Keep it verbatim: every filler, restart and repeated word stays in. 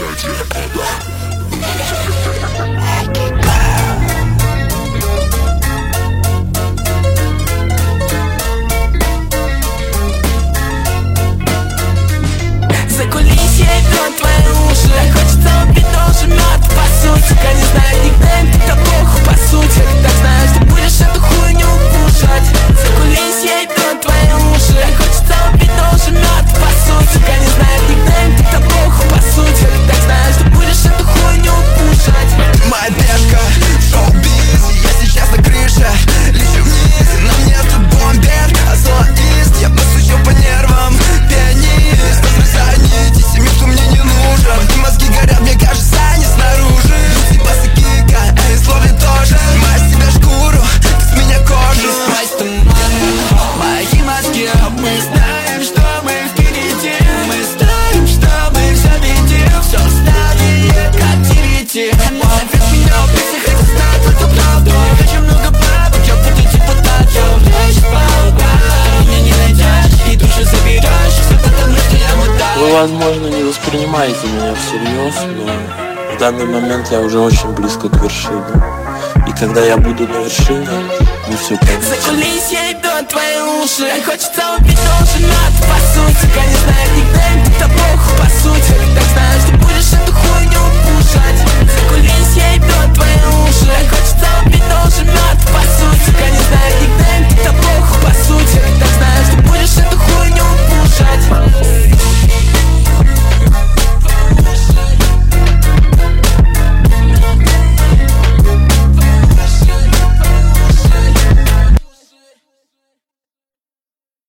За кулисье идут твои уши. Хочется убить тоже мед, по сути. Я не знаю никнейм, ты-то похуй, по сути. Так знаю, что будешь эту хуйню кушать. За кулисье идут твои уши. Хочется убить тоже мед, по сути. Я не знаю никнейм, ты-то похуй, по сути. Так знаю, что будешь эту хуйню кушать. Моя пешка, шоу-биз, я сейчас на крыше. Лечу вниз, на мне тут бомбер, а солоист, я постучу по нервам. Пианист, разрезаю нити, семитку мне не нужен. Мои мозги горят, мне кажется, они снаружи. Типа сакика, эй, слове тоже. Снимай с себя шкуру, ты с меня кожу. Сквозь туман, мои мозги. Мы знаем, что мы впереди. Мы знаем, что мы все видим. Все старее, как девяти. Зовешь меня в песнях, хотя знать только правду. Хочу много бабок, я буду депутатом. Речь полба, меня не найдешь и душу заберешь. Все потому, что я мудак. Вы, возможно, не воспринимаете меня всерьез, но в данный момент я уже очень близко к вершине. И когда я буду на вершине, вы все поймете. За кулисье идут твои уши. Хочется убить тоже мед, по сути. Я не знаю,